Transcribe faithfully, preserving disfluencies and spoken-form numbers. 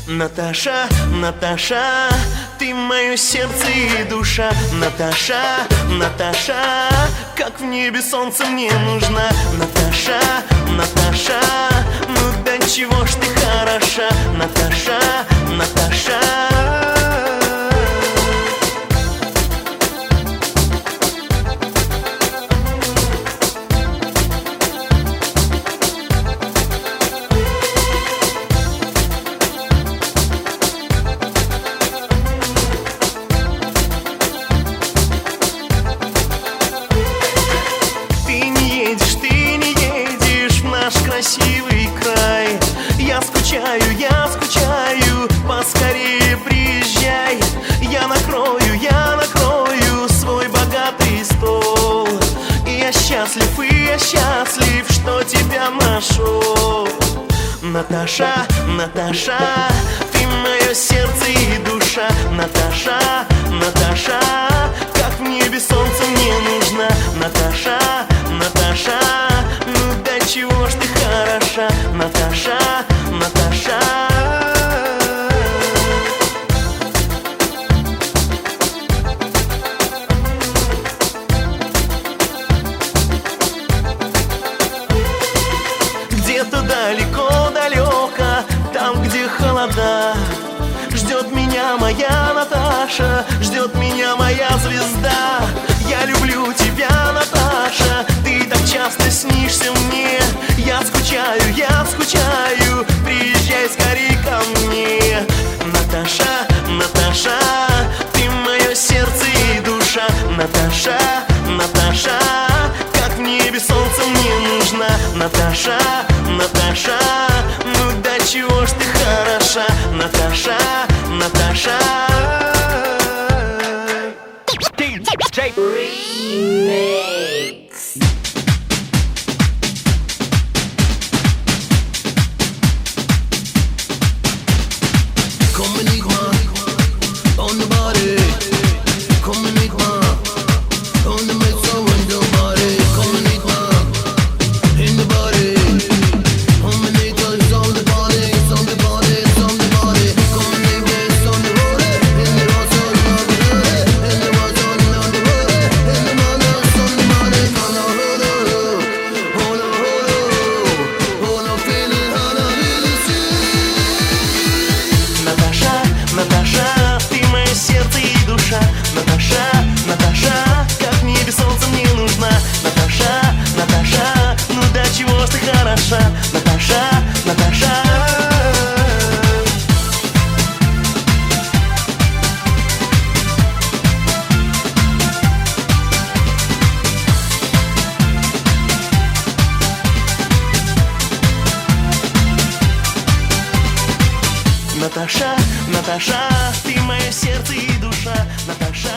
Наташа, Наташа, ты мое сердце и душа. Наташа, Наташа, как в небе солнце мне нужна. Наташа, Наташа, ну до чего ж ты хороша. Наташа, Наташа. Красивый край, я скучаю, я скучаю, поскорее приезжай. Я накрою, я накрою свой богатый стол. И я счастлив, и я счастлив, что тебя нашел. Наташа, Наташа, ты мое сердце и душа. Наташа, Наташа, как в небе солнце мне нужно. Наташа, Наташа, ну до чего ж ты хороша. Наташа, Наташа. Где-то далеко-далеко, там, где холода, ждет меня моя Наташа, ждет меня моя звезда. Я люблю тебя, Наташа, ты так часто снишься мне. Я скучаю, я скучаю, приезжай скорей ко мне. Наташа, Наташа, ты мое сердце и душа. Наташа, Наташа, как в небе солнце мне нужна. Наташа, Наташа, ну до чего ж ты хороша. Наташа, Наташа. Наташа, ты мое сердце и душа. Наташа, Наташа, как в небе солнце мне нужна. Наташа, Наташа, ну до чего ж ты хороша. Наташа, Наташа. Наташа, Наташа, ты мое сердце и душа. Наташа.